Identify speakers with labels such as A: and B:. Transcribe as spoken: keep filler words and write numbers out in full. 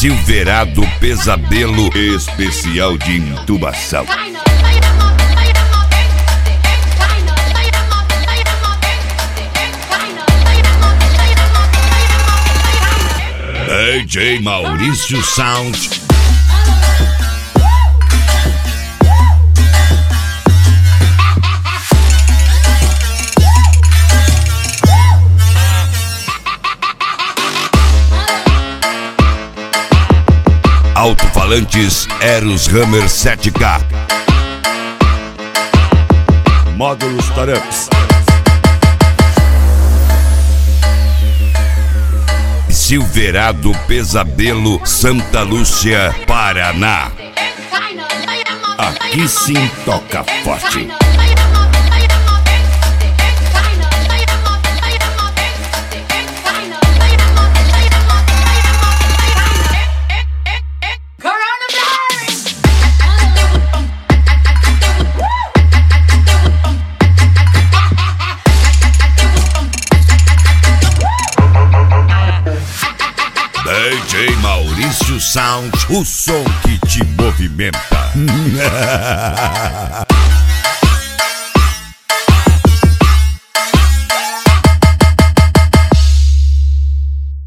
A: Silverado Pesadelo especial de intubação. D J Maurício Sound. Alto-falantes Eros Hammer sete K. Módulos Taramps. Silverado Pesadelo, Santa Lúcia, Paraná. Aqui sim toca forte. D J Maurício Sound, o som que te movimenta.